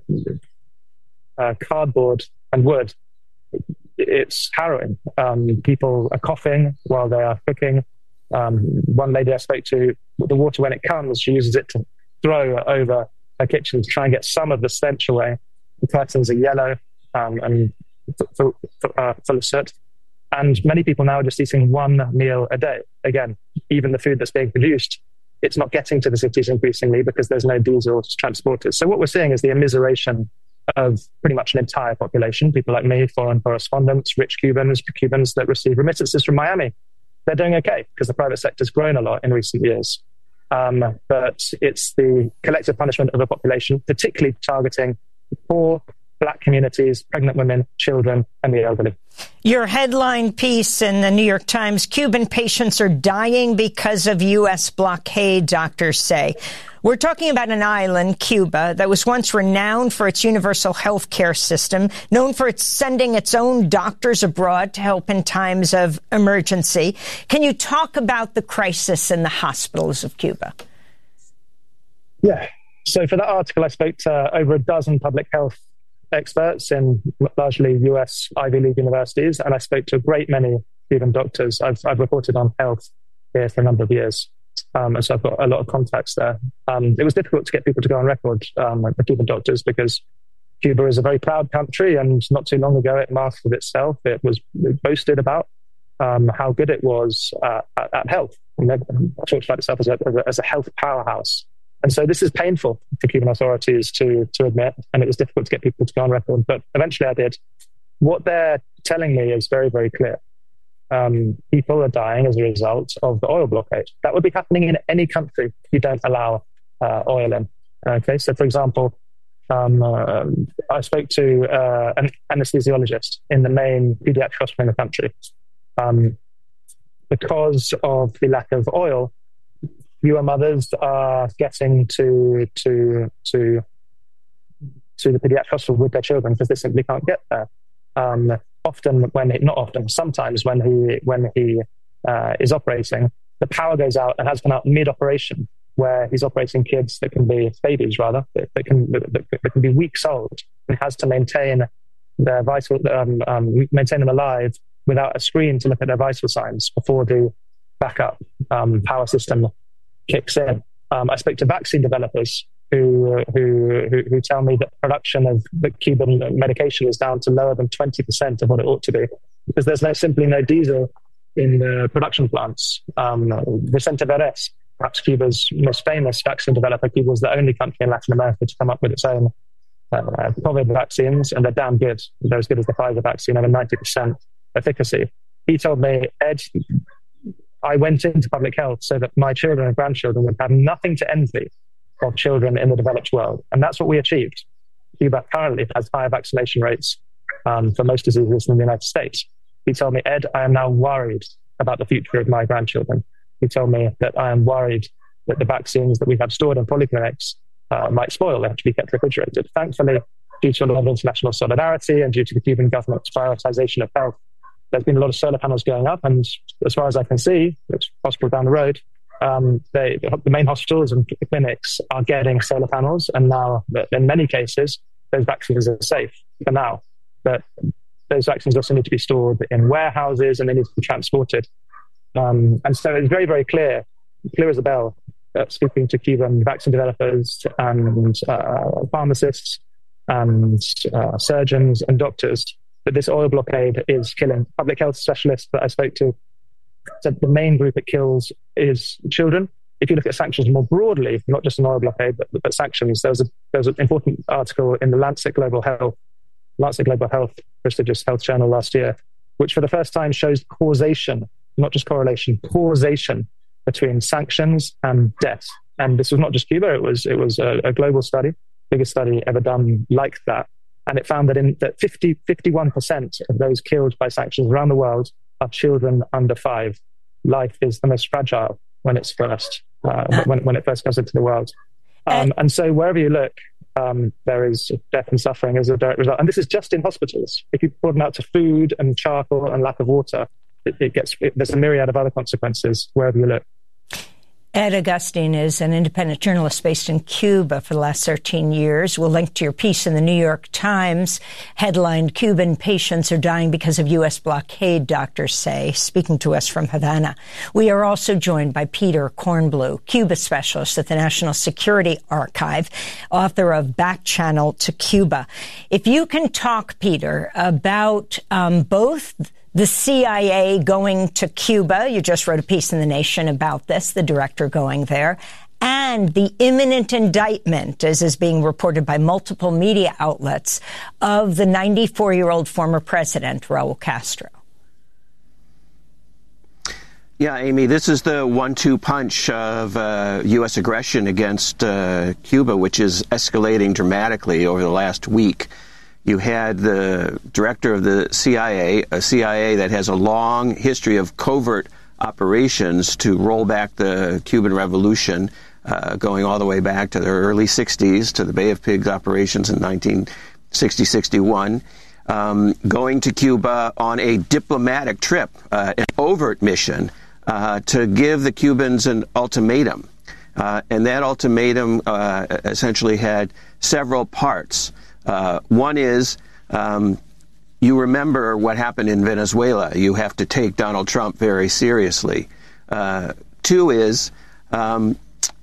uh, cardboard, and wood, it's harrowing. Um, people are coughing while they are cooking. Um, one lady I spoke to, the water, when it comes, she uses it to throw over her kitchen to try and get some of the stench away. The curtains are yellow um, and full, uh, full of soot. And many people now are just eating one meal a day. Again, even the food that's being produced, it's not getting to the cities increasingly because there's no diesel to transport it. So what we're seeing is the immiseration of pretty much an entire population. People like me, foreign correspondents, rich Cubans, Cubans that receive remittances from Miami. They're doing okay because the private sector's grown a lot in recent years. Um, but it's the collective punishment of a population, particularly targeting poor, Black communities, pregnant women, children, and the elderly. Your headline piece in the New York Times, Cuban patients are dying because of U S blockade, doctors say. We're talking about an island, Cuba, that was once renowned for its universal health care system, known for its sending its own doctors abroad to help in times of emergency. Can you talk about the crisis in the hospitals of Cuba? Yeah. So for that article, I spoke to over a dozen public health experts in largely U S Ivy League universities, and I spoke to a great many Cuban doctors. I've, I've reported on health here for a number of years, um, and so I've got a lot of contacts there. Um, it was difficult to get people to go on record, um, like the Cuban doctors, because Cuba is a very proud country, and not too long ago it mastered itself. It was it boasted about um, how good it was uh, at, at health. And it talked about itself as a, as a health powerhouse. And so this is painful for Cuban authorities to to admit, and it was difficult to get people to go on record, but eventually I did. What they're telling me is very, very clear. Um, people are dying as a result of the oil blockade. That would be happening in any country if you don't allow uh, oil in. Okay, so for example, um, uh, I spoke to uh, an anesthesiologist in the main pediatric hospital in the country. Um, because of the lack of oil, fewer mothers are getting to to to to the pediatric hospital with their children because they simply can't get there. Um, often, when he, not often, sometimes when he when he uh, is operating, the power goes out and has gone out mid-operation, where he's operating kids that can be babies rather that, that can that, that can be weeks old, and has to maintain their vital um, um, maintain them alive without a screen to look at their vital signs before the backup um, power system kicks in. Um, I spoke to vaccine developers who, who who who tell me that production of the Cuban medication is down to lower than twenty percent of what it ought to be because there's no simply no diesel in the production plants. Um, Vicente Verés, perhaps Cuba's most famous vaccine developer, Cuba was the only country in Latin America to come up with its own uh, COVID vaccines, and they're damn good. They're as good as the Pfizer vaccine, over ninety percent efficacy. He told me, Ed, I went into public health so that my children and grandchildren would have nothing to envy of children in the developed world. And that's what we achieved. Cuba currently has higher vaccination rates um, for most diseases than the United States. He told me, Ed, I am now worried about the future of my grandchildren. He told me that I am worried that the vaccines that we have stored in polyclinics uh, might spoil. They have to be kept refrigerated. Thankfully, due to a lot of international solidarity and due to the Cuban government's prioritization of health, there's been a lot of solar panels going up, and as far as I can see, it's hospital down the road, um, they, the main hospitals and clinics are getting solar panels, and now, in many cases, those vaccines are safe for now. But those vaccines also need to be stored in warehouses, and they need to be transported. Um, and so it's very, very clear, clear as a bell, uh, speaking to Cuban vaccine developers and uh, pharmacists and uh, surgeons and doctors that this oil blockade is killing. Public health specialists that I spoke to said the main group it kills is children. If you look at sanctions more broadly, not just an oil blockade, but, but sanctions, there was, a, there was an important article in the Lancet Global Health, Lancet Global Health, prestigious health journal last year, which for the first time shows causation, not just correlation, causation between sanctions and death. And this was not just Cuba, it was it was a, a global study, biggest study ever done like that. And it found that in that fifty, fifty-one percent of those killed by sanctions around the world are children under five. Life is the most fragile when it's first, uh, when, when it first comes into the world. Um, and so wherever you look, um, there is death and suffering as a direct result. And this is just in hospitals. If you broaden out to food and charcoal and lack of water, it, it gets it, there's a myriad of other consequences wherever you look. Ed Augustine is an independent journalist based in Cuba for the last thirteen years. We'll link to your piece in the New York Times, headlined, Cuban patients are dying because of U S blockade, doctors say, speaking to us from Havana. We are also joined by Peter Kornblue, Cuba specialist at the National Security Archive, author of Back Channel to Cuba. If you can talk, Peter, about um, both the C I A going to Cuba, you just wrote a piece in The Nation about this, the director going there, and the imminent indictment, as is being reported by multiple media outlets, of the ninety-four-year-old former president, Raul Castro. Yeah, Amy, this is the one two punch of uh, U S aggression against uh, Cuba, which is escalating dramatically over the last week. You had the director of the C I A, a C I A that has a long history of covert operations to roll back the Cuban Revolution, uh, going all the way back to the early sixties, to the Bay of Pigs operations in nineteen sixty sixty-one, um, going to Cuba on a diplomatic trip, uh, an overt mission, uh, to give the Cubans an ultimatum. Uh, and that ultimatum uh, essentially had several parts. Uh, one is, um, you remember what happened in Venezuela. You have to take Donald Trump very seriously. Uh, two is, um,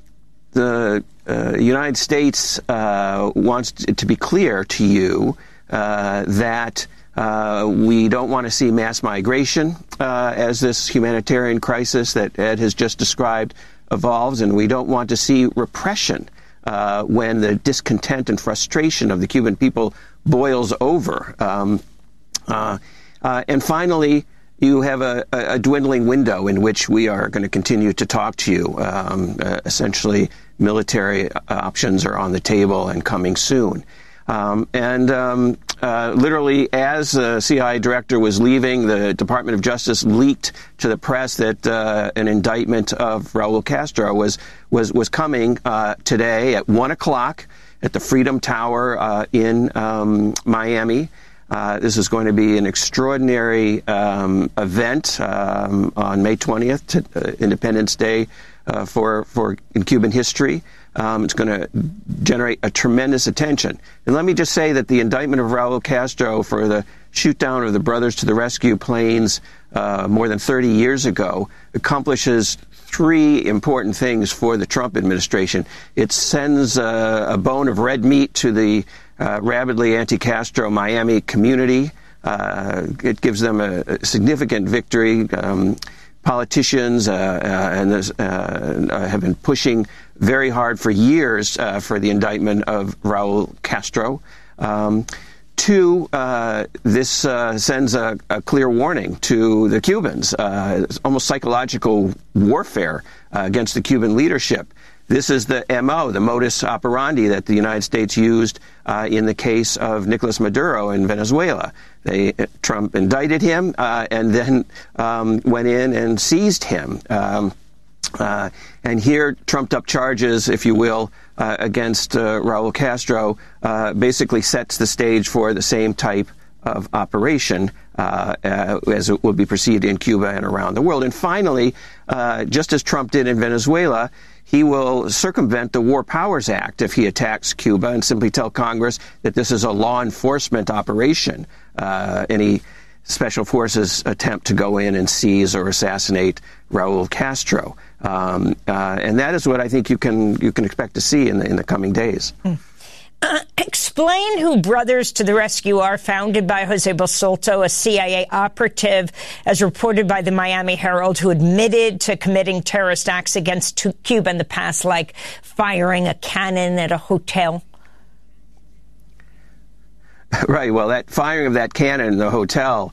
the uh, United States uh, wants to be clear to you uh, that uh, we don't want to see mass migration uh, as this humanitarian crisis that Ed has just described evolves, and we don't want to see repression Uh, when the discontent and frustration of the Cuban people boils over. Um, uh, uh, and finally, you have a, a dwindling window in which we are going to continue to talk to you. Um, uh, essentially, military options are on the table and coming soon. Um, and um, uh, literally, as the C I A director was leaving, the Department of Justice leaked to the press that uh, an indictment of Raul Castro was was was coming uh, today at one o'clock at the Freedom Tower uh, in um, Miami. Uh, this is going to be an extraordinary um, event um, on May twentieth, to, uh, Independence Day uh, for for in Cuban history. Um, it's going to generate a tremendous attention. And let me just say that the indictment of Raul Castro for the shoot down of the Brothers to the Rescue planes uh, more than thirty years ago accomplishes three important things for the Trump administration. It sends uh, a bone of red meat to the uh, rabidly anti-Castro Miami community. Uh, it gives them a, a significant victory. Um, Politicians uh, uh, and this, uh, have been pushing very hard for years uh, for the indictment of Raul Castro. Um, two, uh, this uh, sends a, a clear warning to the Cubans. Uh, it's almost psychological warfare uh, against the Cuban leadership. This is the M O, the modus operandi that the United States used uh, in the case of Nicolas Maduro in Venezuela. They, Trump indicted him uh, and then um, went in and seized him. Um, uh, and here, trumped-up charges, if you will, uh, against uh, Raul Castro uh, basically sets the stage for the same type of operation uh, uh, as it would be perceived in Cuba and around the world. And finally, uh, just as Trump did in Venezuela, he will circumvent the War Powers Act if he attacks Cuba and simply tell Congress that this is a law enforcement operation. Uh, any special forces attempt to go in and seize or assassinate Raul Castro. Um, uh, and that is what I think you can you can expect to see in the, in the coming days. Mm. Uh, explain who Brothers to the Rescue are, founded by Jose Basulto, a C I A operative, as reported by the Miami Herald, who admitted to committing terrorist acts against Cuba in the past, like firing a cannon at a hotel. Right. Well, that firing of that cannon in the hotel,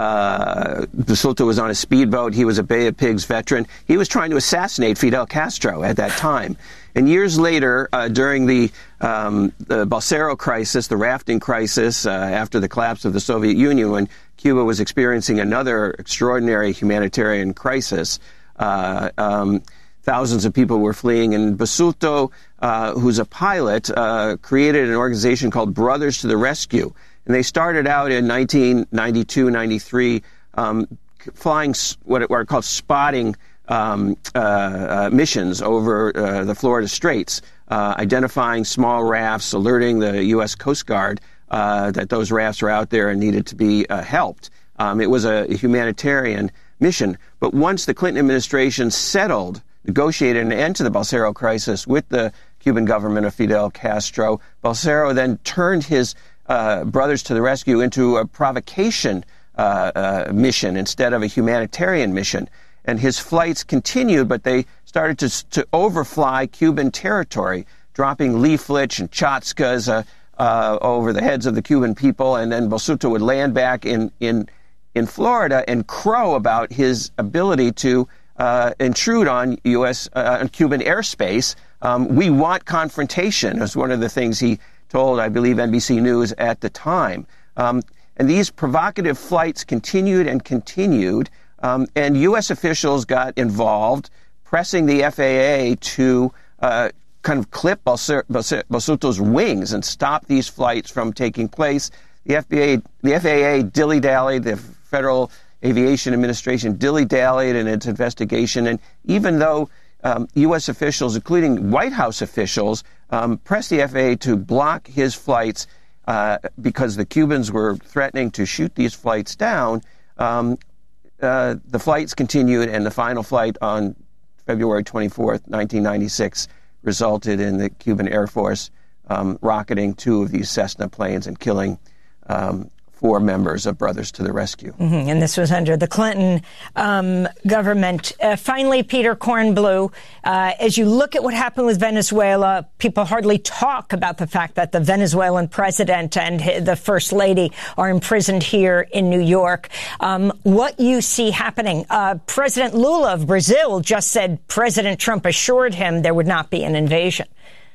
uh, Basulto was on a speedboat. He was a Bay of Pigs veteran. He was trying to assassinate Fidel Castro at that time. And years later, uh, during the, um, the Balsero crisis, the rafting crisis, uh, after the collapse of the Soviet Union, when Cuba was experiencing another extraordinary humanitarian crisis, uh, um, thousands of people were fleeing, and Basulto, uh, who's a pilot, uh, created an organization called Brothers to the Rescue. And they started out in nineteen ninety-two, ninety-three, um, flying what are called spotting um, uh, uh, missions over uh, the Florida Straits, uh, identifying small rafts, alerting the U S Coast Guard uh, that those rafts were out there and needed to be uh, helped. Um, it was a humanitarian mission. But once the Clinton administration settled, negotiated an end to the Balsero crisis with the Cuban government of Fidel Castro, Balsero then turned his uh, Brothers to the Rescue into a provocation uh, uh, mission instead of a humanitarian mission. And his flights continued, but they started to, to overfly Cuban territory, dropping leaflets and chatskas uh, uh, over the heads of the Cuban people. And then Basulto would land back in, in, in Florida and crow about his ability to Uh, intrude on U S uh, on Cuban airspace. Um, we want confrontation, was one of the things he told, I believe, N B C News at the time. Um, and these provocative flights continued and continued, um, and U S officials got involved, pressing the F A A to uh, kind of clip Basulto's wings and stop these flights from taking place. The F B A, the F A A dilly-dallied, the Federal Aviation Administration dilly-dallied in its investigation, and even though um, U S officials, including White House officials, um, pressed the F A A to block his flights uh, because the Cubans were threatening to shoot these flights down, um, uh, the flights continued, and the final flight on February twenty-fourth, nineteen ninety-six, resulted in the Cuban Air Force um, rocketing two of these Cessna planes and killing um four members of Brothers to the Rescue. Mm-hmm. And this was under the Clinton um, government. Uh, finally, Peter Kornbluh, uh, as you look at what happened with Venezuela, people hardly talk about the fact that the Venezuelan president and the first lady are imprisoned here in New York. Um, what you see happening, uh, President Lula of Brazil just said President Trump assured him there would not be an invasion.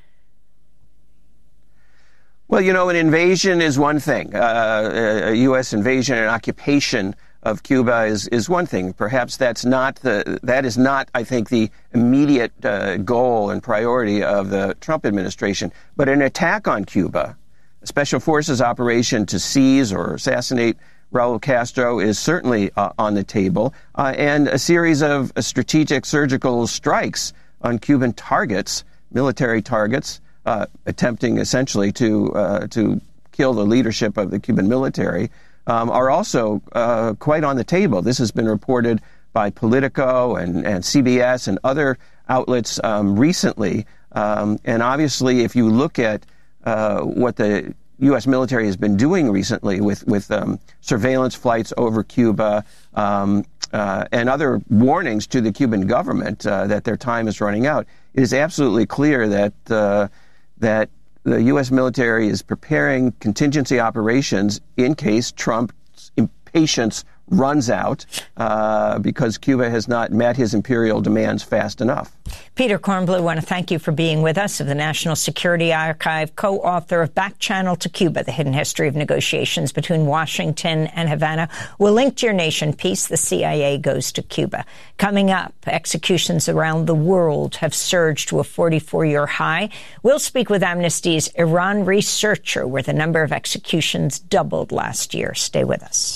Well, you know, an invasion is one thing. Uh, a U S invasion and occupation of Cuba is, is one thing. Perhaps that's not the, that is not, I think, the immediate uh, goal and priority of the Trump administration. But an attack on Cuba, a special forces operation to seize or assassinate Raul Castro is certainly uh, on the table, uh, and a series of uh, strategic surgical strikes on Cuban targets, military targets, Uh, attempting essentially to uh, to kill the leadership of the Cuban military, um, are also uh, quite on the table. This has been reported by Politico and, and C B S and other outlets um, recently. Um, and obviously, if you look at uh, what the U S military has been doing recently with, with um, surveillance flights over Cuba um, uh, and other warnings to the Cuban government uh, that their time is running out, it is absolutely clear that uh, that the U S military is preparing contingency operations in case Trump's impatience runs out uh, because Cuba has not met his imperial demands fast enough. Peter Kornbluh, I want to thank you for being with us, of the National Security Archive, co-author of Back Channel to Cuba, The Hidden History of Negotiations Between Washington and Havana. We'll link to your Nation piece, The C I A Goes to Cuba. Coming up, executions around the world have surged to a forty-four-year high. We'll speak with Amnesty's Iran researcher, where the number of executions doubled last year. Stay with us.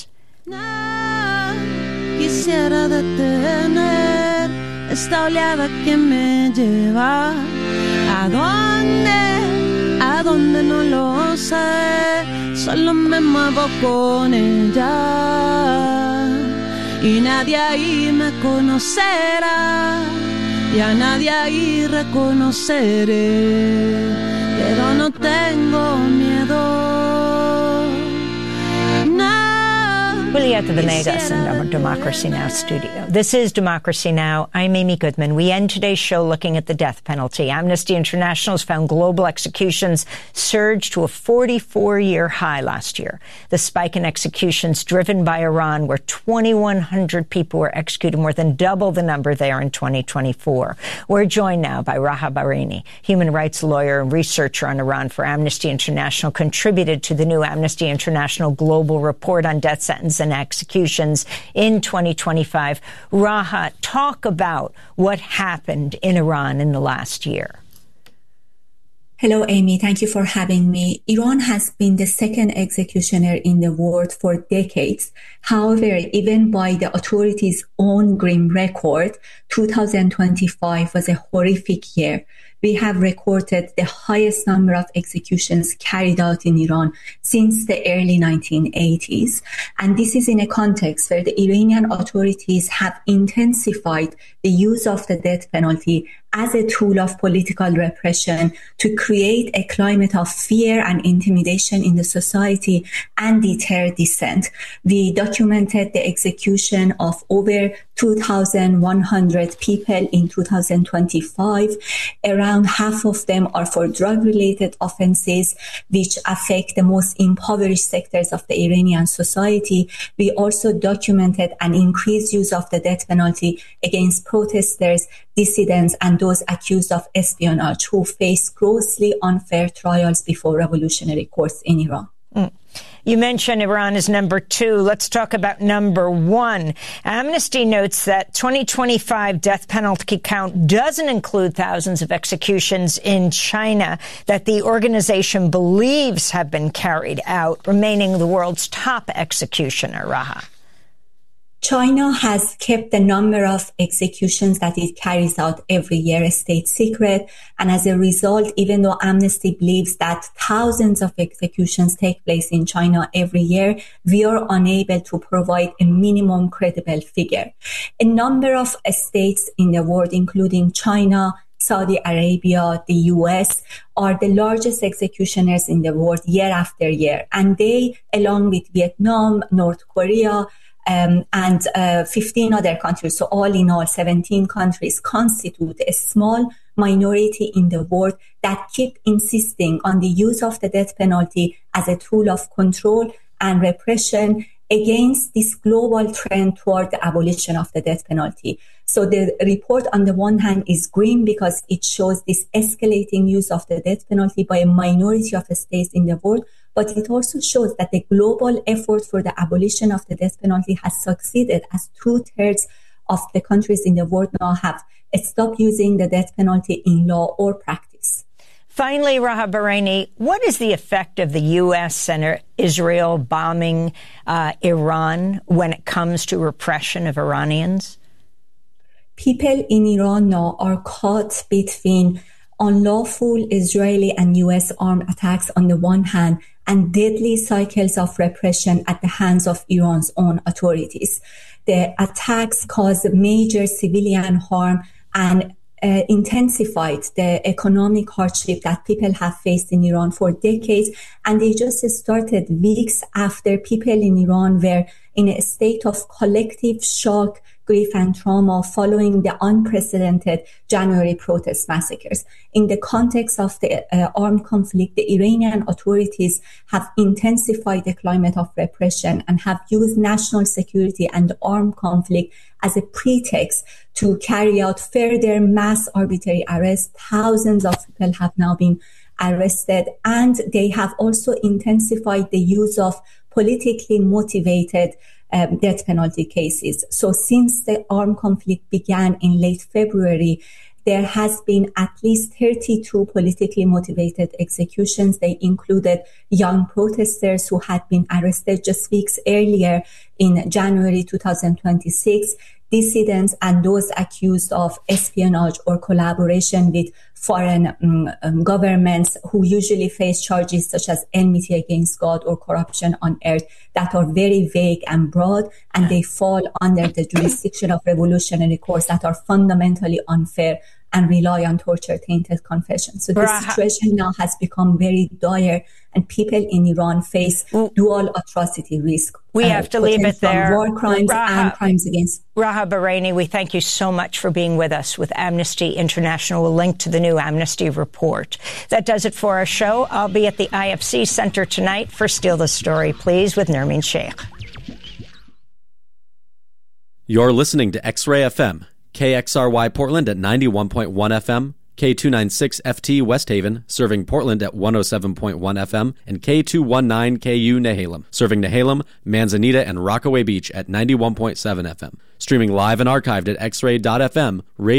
Quisiera detener esta oleada que me lleva a dónde, a dónde no lo sé, solo me muevo con ella y nadie ahí me conocerá. y a nadie ahí reconoceré, pero no tengo miedo. No. Julieta Venegas in our Democracy Now! Studio. This is Democracy Now! I'm Amy Goodman. We end today's show looking at the death penalty. Amnesty International has found global executions surged to a forty-four-year high last year. The spike in executions driven by Iran, where twenty-one hundred people were executed, more than double the number there in twenty twenty-four. We're joined now by Raha Bahraini, human rights lawyer and researcher on Iran for Amnesty International, contributed to the new Amnesty International Global Report on Death Sentence and Executions in twenty twenty-five. Raha, talk about what happened in Iran in the last year. Hello, Amy. Thank you for having me. Iran has been the second executioner in the world for decades. However, even by the authorities' own grim record, two thousand twenty-five was a horrific year. We have recorded the highest number of executions carried out in Iran since the early nineteen eighties. And this is in a context where the Iranian authorities have intensified the use of the death penalty as a tool of political repression to create a climate of fear and intimidation in the society and deter dissent. We documented the execution of over two thousand one hundred people in two thousand twenty-five. Around half of them are for drug-related offenses, which affect the most impoverished sectors of the Iranian society. We also documented an increased use of the death penalty against protesters, dissidents, and those accused of espionage who face grossly unfair trials before revolutionary courts in Iran. Mm. You mentioned Iran is number two. Let's talk about number one. Amnesty notes that twenty twenty-five death penalty count doesn't include thousands of executions in China that the organization believes have been carried out, remaining the world's top executioner. Raha. China has kept the number of executions that it carries out every year a state secret. And as a result, even though Amnesty believes that thousands of executions take place in China every year, we are unable to provide a minimum credible figure. A number of states in the world, including China, Saudi Arabia, the U S, are the largest executioners in the world year after year. And they, along with Vietnam, North Korea, Um, and uh, fifteen other countries, so all in all, seventeen countries constitute a small minority in the world that keep insisting on the use of the death penalty as a tool of control and repression against this global trend toward the abolition of the death penalty. So the report on the one hand is grim because it shows this escalating use of the death penalty by a minority of states in the world, but it also shows that the global effort for the abolition of the death penalty has succeeded, as two-thirds of the countries in the world now have stopped using the death penalty in law or practice. Finally, Raha Bahraini, what is the effect of the U S and Israel bombing uh, Iran when it comes to repression of Iranians? People in Iran now are caught between unlawful Israeli and U S armed attacks on the one hand and deadly cycles of repression at the hands of Iran's own authorities. The attacks caused major civilian harm and uh, intensified the economic hardship that people have faced in Iran for decades. And they just started weeks after people in Iran were in a state of collective shock, grief and trauma following the unprecedented January protest massacres. In the context of the uh, armed conflict, the Iranian authorities have intensified the climate of repression and have used national security and armed conflict as a pretext to carry out further mass arbitrary arrests. Thousands of people have now been arrested, and they have also intensified the use of politically motivated Um, death penalty cases. So since the armed conflict began in late February, there has been at least thirty-two politically motivated executions. They included young protesters who had been arrested just weeks earlier in January two thousand twenty-six. dissidents and those accused of espionage or collaboration with foreign um, um, governments who usually face charges such as enmity against God or corruption on earth that are very vague and broad, and they fall under the jurisdiction of revolutionary courts that are fundamentally unfair and rely on torture-tainted confession. So the situation now has become very dire, and people in Iran face dual atrocity risk. We uh, have to leave it there. War crimes Raha, and crimes against. Raha Bahraini, we thank you so much for being with us with Amnesty International. We'll link to the new Amnesty report. That does it for our show. I'll be at the I F C Center tonight for Steal the Story, Please, with Nermeen Sheikh. You're listening to X-Ray F M. K X R Y Portland at ninety-one point one F M, K two ninety-six F T West Haven, serving Portland at one oh seven point one F M, and K two nineteen K U Nehalem, serving Nehalem, Manzanita, and Rockaway Beach at ninety-one point seven F M. Streaming live and archived at x ray dot f m,